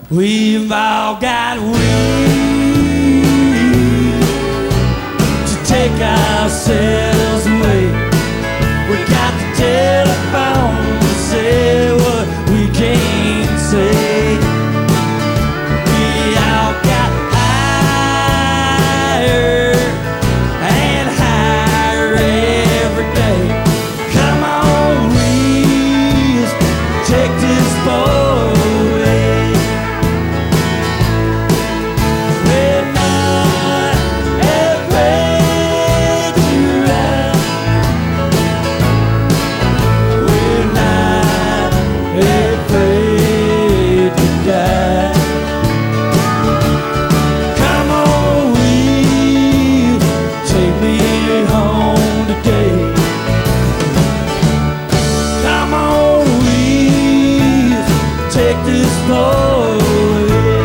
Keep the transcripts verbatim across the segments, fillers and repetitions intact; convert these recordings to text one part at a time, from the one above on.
We've all got weed to take ourselves away. We got the telephone to say what we can't say. We all got higher and higher every day. Come on, wheels, take this boy. Take this boy away.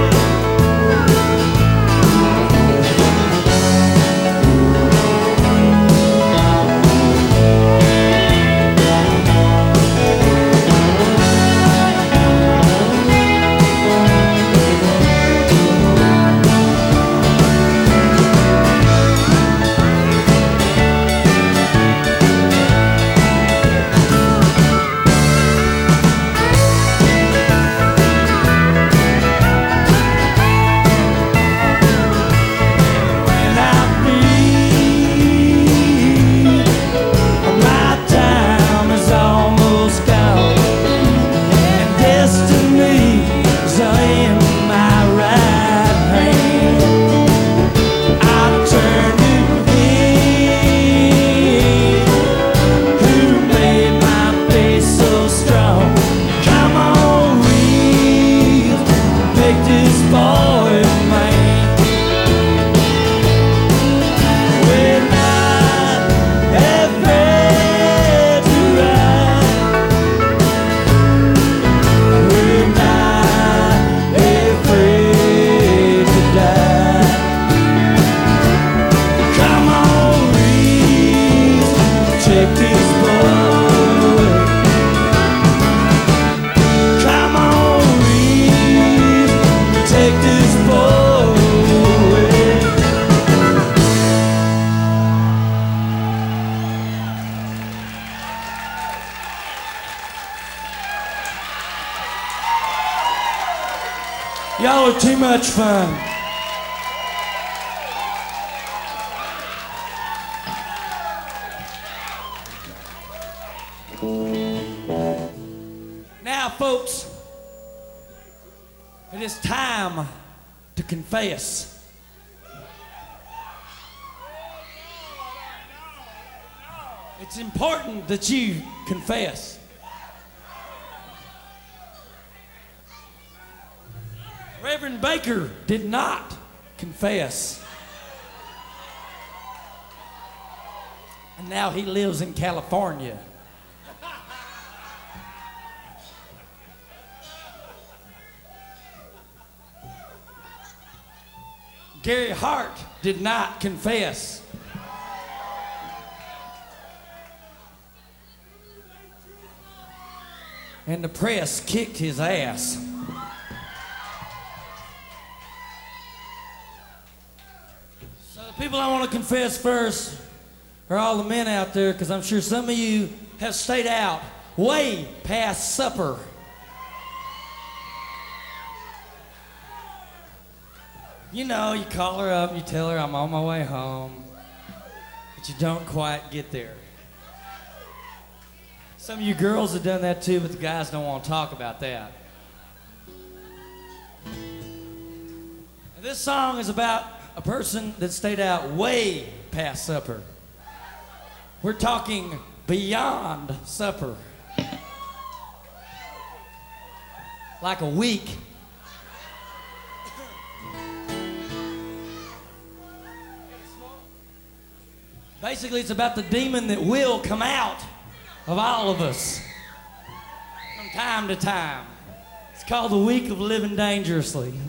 Take this boy. Come on, Reed, take this boy away. Y'all are too much fun. Now, folks, it is time to confess. It's important that you confess. Reverend Baker did not confess. And now he lives in California. Gary Hart did not confess. And the press kicked his ass. So the people I want to confess first are all the men out there, because I'm sure some of you have stayed out way past supper. You know, you call her up, you tell her I'm on my way home, but you don't quite get there. Some of you girls have done that too, but the guys don't want to talk about that. This song is about a person that stayed out way past supper. We're talking beyond supper. Like a week. Basically, it's about the demon that will come out of all of us from time to time. It's called the Week of Living Dangerously.